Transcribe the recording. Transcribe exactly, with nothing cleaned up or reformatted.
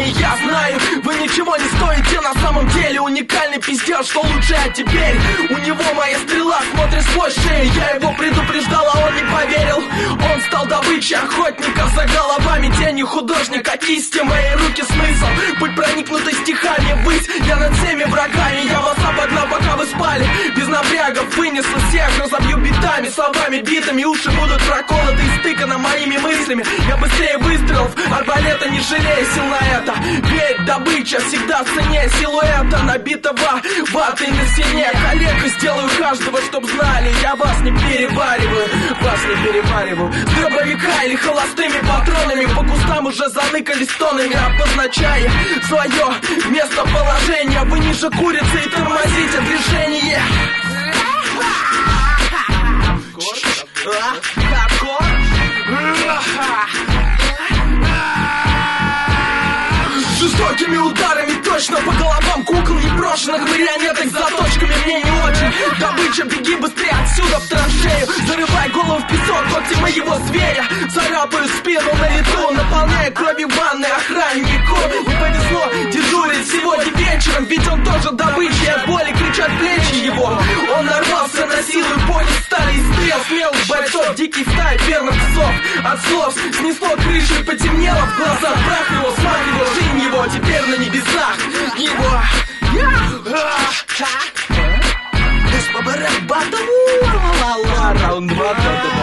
не я знаю. Вы ничего не стоите на самом деле. Уникальный пиздец, что лучше, а теперь у него моя стрела смотрит сквозь шею. Я его предупреждал, а он не поверил. Он стал добычей охотников за головами. Тени художника, кисти, мои руки смысл. Путь проникнутый стихами ввысь. Я над всеми врагами, я вас обогнал, пока вы спали. Без напрягов вынесу всех, разобью битами, словами битыми. Уши будут проколоты и стыканы моими мыслями. Я быстрее выстрелов, арбалета, не жалея сил на это. Ведь добыча всегда ценнее силуэта набитого ватой на стене. Коллегу сделаю каждого, чтоб знали, я вас не перевариваю, вас не перевариваю. С дробовика или холостыми патронами по кустам уже заныкались тонами, обозначая свое местоположение. Вы ниже курицы и тормозите движение. Жестокими ударами точно по головам кукол непрошенных марионеток с заточками мне не очень. Добыча, беги быстрее отсюда в траншею. Зарывай голову в песок, когти моего зверя. Царапаю спину на лету, наполняя кровью ванны охраннику. Не повезло дежурить сегодня вечером, ведь он тоже добыча. От боли кричат плечи его. Он нарвался на силу и понял стали и стрел. Смелых бойцов, дикий стай верных псов. От слов снесло крышу и потемнело в глазах. Прах его, смах его, жизнь его теперь на небесах. Его раунд два.